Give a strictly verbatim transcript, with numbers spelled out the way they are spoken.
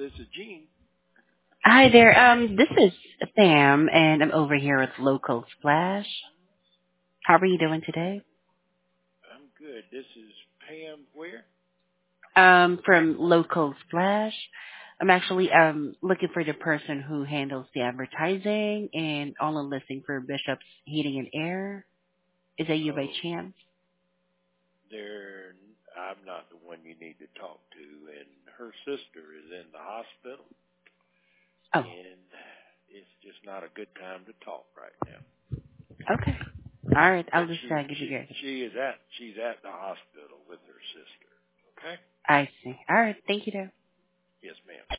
This is Gene. Hi there. Um, this is Sam, and I'm over here with Local Splash. How are you doing today? I'm good. This is Pam where? Um, from Local Splash. I'm actually um looking for the person who handles the advertising and all the listing for Bishop's Heating and Air. Is that you by Oh, chance? there. I'm not the one you need to talk to, and her sister is in the hospital, Oh, and it's just not a good time to talk right now. okay. All right. But I'll just she uh, give you she guys. she is at she's at the hospital with her sister. Okay. I see. All right. Thank you, though. Yes, ma'am.